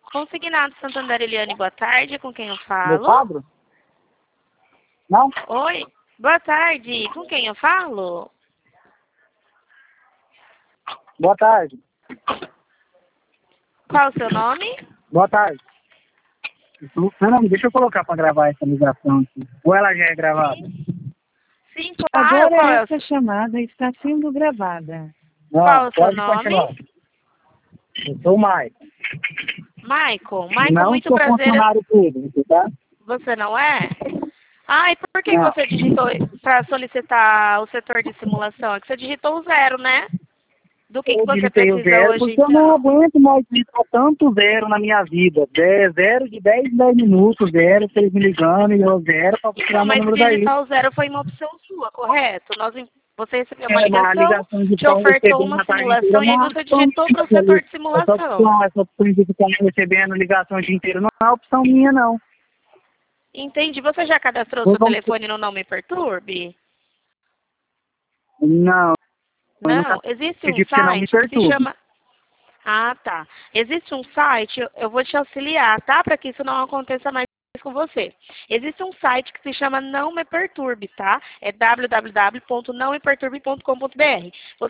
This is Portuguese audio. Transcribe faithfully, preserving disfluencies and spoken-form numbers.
Consignado Santander, Eliane, boa tarde. Com quem eu Meu falo? quadro? Não? Oi, boa tarde. Com quem eu falo? Boa tarde. Qual o seu nome? Boa tarde. Não, deixa eu colocar para gravar essa ligação aqui. Ou ela já é gravada? Sim, claro. Agora Qual é o, essa chamada está sendo gravada. Não, qual é o seu pode nome? continuar. Eu sou o Maicon. Michael. Michael, Não muito sou prazer. funcionário público, tá? Você não é? Ah, e por que Não. você digitou para solicitar o setor de simulação? É que você digitou o zero, né? Do que, que Eu você digitei o precisa zero hoje, porque eu não então? aguento mais digitar tanto zero na minha vida. Dez, zero de dez em dez minutos, zero, vocês me ligando e eu zero para tirar Então, meu mas número daí. digitar o zero foi uma opção sua, correto? Nós, você recebeu uma É, na ligação, ligação de te pão ofertou recebendo uma na tarde inteira, simulação e aí não é você opção digitou para o minha. setor de Essa simulação. opção, essa opção de ficar recebendo ligação o dia inteiro não é opção minha, não. Entendi. Você já cadastrou Eu seu não, telefone no Não Me Perturbe? não, eu nunca Não, existe um pedi porque não me site que se perturbe. chama... Ah, tá. Existe um site, eu- eu vou te auxiliar, tá? Para que isso não aconteça mais com você. Existe um site que se chama Não Me Perturbe, tá? É w w w ponto não me perturbe ponto com ponto b r.